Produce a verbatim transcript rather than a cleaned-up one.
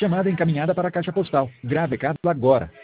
Chamada encaminhada para a caixa postal. Grave recado agora.